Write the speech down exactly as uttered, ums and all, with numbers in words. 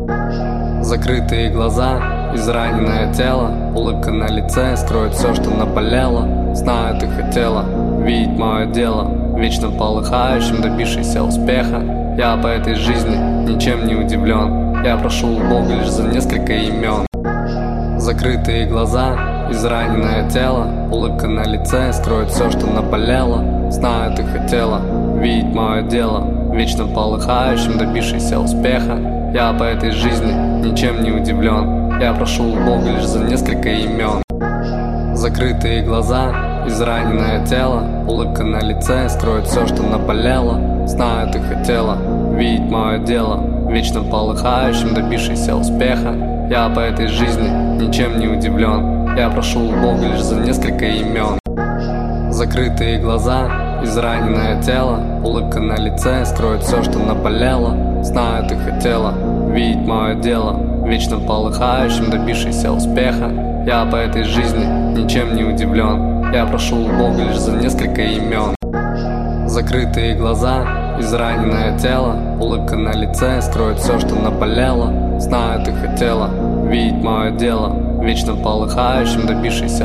Закрытые глаза, израненное тело, улыбка на лице скроет все, что наболело. Знаю, ты хотела видеть мое дело, вечно полыхающим, добившийся успеха. Я по этой жизни ничем не удивлен, я прошу у Бога лишь за несколько имен. Закрытые глаза, израненное тело, улыбка на лице скроет все, что наболело. Знаю, ты хотела видеть мое дело, вечно полыхающим, добившийся успеха. Я по этой жизни ничем не удивлен, я прошу у Бога лишь за несколько имен. Закрытые глаза, израненное тело, улыбка на лице скроет все, что наболело. Знаю, ты хотела видеть мое дело, вечно полыхающим, добившийся успеха. Я по этой жизни ничем не удивлен, я прошу у Бога лишь за несколько имен. Закрытые глаза, израненное тело, улыбка на лице скроет все, что наболело. Знаю, ты хотела видеть мое дело, вечно полыхающим, добившийся успеха. Я по этой жизни ничем не удивлен, я прошу у Бога лишь за несколько имен. Закрытые глаза, израненное тело, улыбка на лице скроет все, что наболело. Знаю, ты хотела видеть мое дело, вечно полыхающим, добившийся